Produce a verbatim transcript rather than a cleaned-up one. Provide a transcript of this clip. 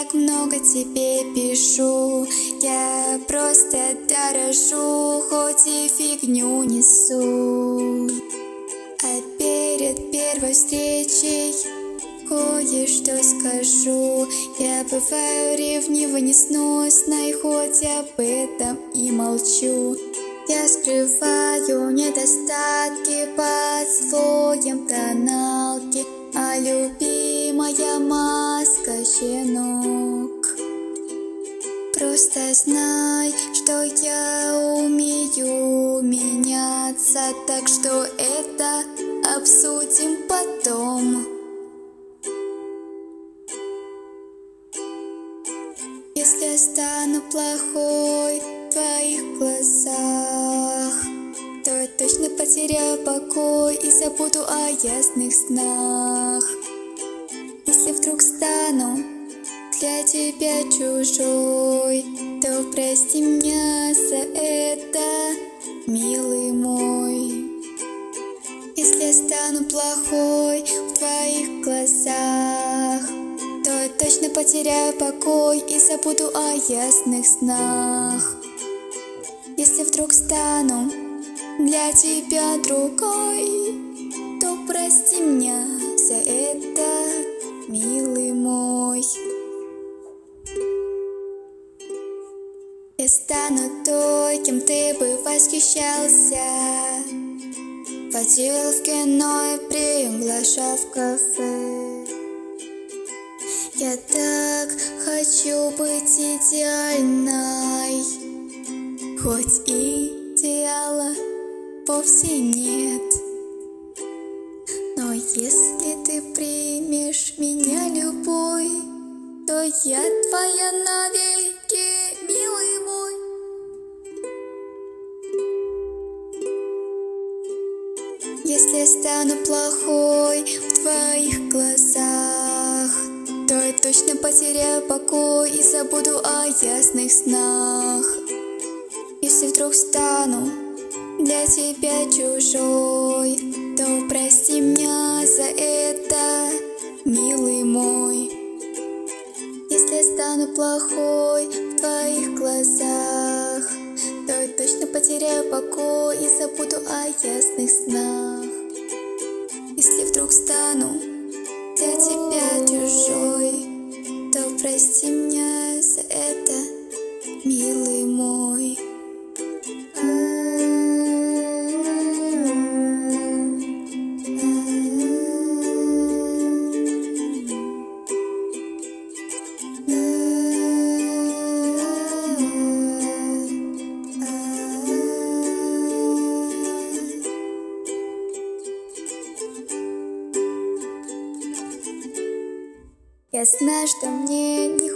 так много тебе пишу, я просто дорожу, хоть и фигню несу. А перед первой встречей кое-что скажу. Я бываю ревнива, несносной, хоть об этом и молчу. Я скрываю недостатки под слоем тоналки, а любимая маска щенок. Просто знай, что я умею меняться, так что это обсудим потом. Если я стану плохой в твоих глазах, то я точно потеряю покой и забуду о ясных снах. Если вдруг стану для тебя чужой, то прости меня за это, милый мой. Если я стану плохой в твоих глазах, то я точно потеряю покой и забуду о ясных снах. Если вдруг стану для тебя другой, то прости меня за это, милый мой. Я стану той, кем ты бы восхищался, водил в кино и приглашал в кафе. Я так хочу быть идеальной, хоть идеала вовсе нет. Но если ты примешь меня любой, то я твоя навеки, милый мой. Если я стану плохой в твоих глазах, то я точно потеряю покой и забуду о ясных снах. Если вдруг стану для тебя чужой, то прости меня за это, милый мой. Если я стану плохой в твоих глазах, то я точно потеряю покой и забуду о ясных снах. Если вдруг стану для тебя чужой, то прости меня за это, милый мой. Я знаю, что мне не